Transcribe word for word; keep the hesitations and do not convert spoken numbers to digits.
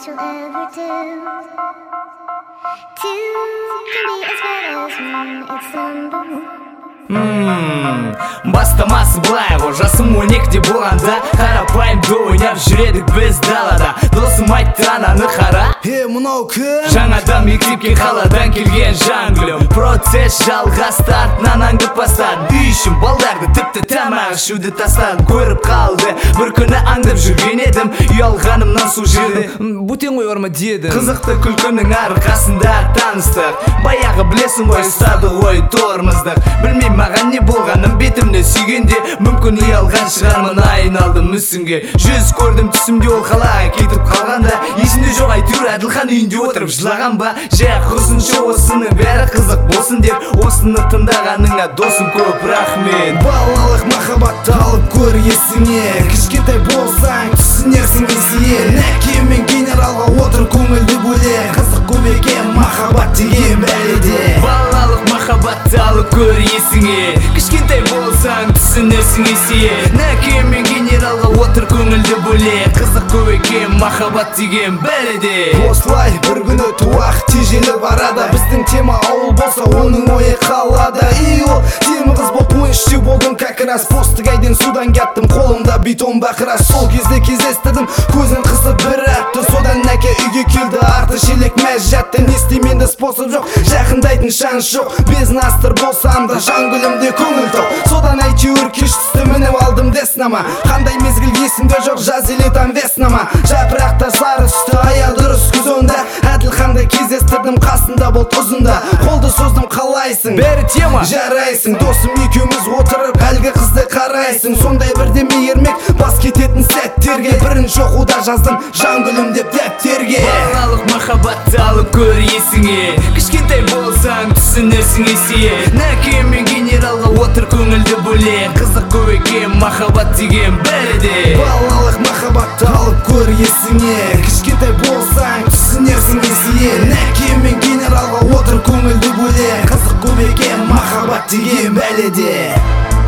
what you'll ever do to be as good as me. It's number Hmm, бастамасы былай ғой, жасым он екіде болғанда қарапайымды ойнап жүредік біз далада. Досым айтты ананы қара, е мынау кім? Жаңадан мектепке қаладан келген жан гүлім. Процесс жалғасты, артынан аңдып бастадым. Үй ішім балдарды тіпті тамақ ішуді тастадым. Көріп қалды, бір күні аңдып жүрген едім, ұялғанымнан су жеді. Бөтен ғой орма дедім. Қызықты күлкінің арқасында таныстық. Баяғы білесің ғой, ұстады ғой тормыздық. Білмеймін маған не болғаным, бетімді сүйгенде мүмкін ұялған шығармын, айналдым мүсінге. Жүз көрдім түсімде, ол қалаға кетіп қалғанда, есімде жоқ әйтеуір Әділхан үйінде отырып жылаған ба. Жә құрсыншы осының бәрі қызық болсын деп, осыны тыңдағаныңа досым көп рахмет. Балалық махаббатты алып көр есіңе, кішкентай болсаң түсінерсің есие. Нәке мен генералға отыр көңілді бөле, қызық көп екен махаббат деген бәледе. Балалық махаббатты алып көр есіңе, кішкентай болсаң түсінерсің есие. Нәке мен генералға отыр көңілді бөле, қызық көп екен махаббат деген бәледе. Осылай бір күні туақ тежелі барады, біздің тема ауыл болса оның ойы қалады. И ол темі қыз болып ойын іште болдым, как раз постыгайден судан кеттім, қолымда бетон бақыра. Сол кезде кездестірдім, көзін қысып бір атты, содан нәке үйге келді, арты шелек мәз жатты. Не істеймін енді способ жоқ, жақындайтын шанс жоқ, безін астыр болсам да жан гүлімде көңіл тоқ. Содан әйтеуір кеш түсті, мініп алдым деснама, қандай мезгіл есімде жоқ, жаз или там веснама. Жапырақтар сары түсті, аяқ дұрыс күз онда, Әділханды кездестірдім, қасында болды ұзында. Қолды создым, қалайсың? Бәрі тема Жарайсың, досым екеуміз отырып әлгі қызды қарайсың. Сондай бірдеме ермек бас кететін сәттерге, бірінші оқуда жаздым жан гүлім деп дәптерге. Балалық махаббатты алып көр есіңе, кішкентай болсаң түсінерсің есие. Нәке мен генералға отыр көңілді бөле, қызық көп екен махаббат деген бәледе. Балалық махаббатты алып көр есіңе, кішкентай болсаң түсінерсің есие. Нәке мен генералға отыр көңілді бөле, қызық көп екен махаббат деген бәледе.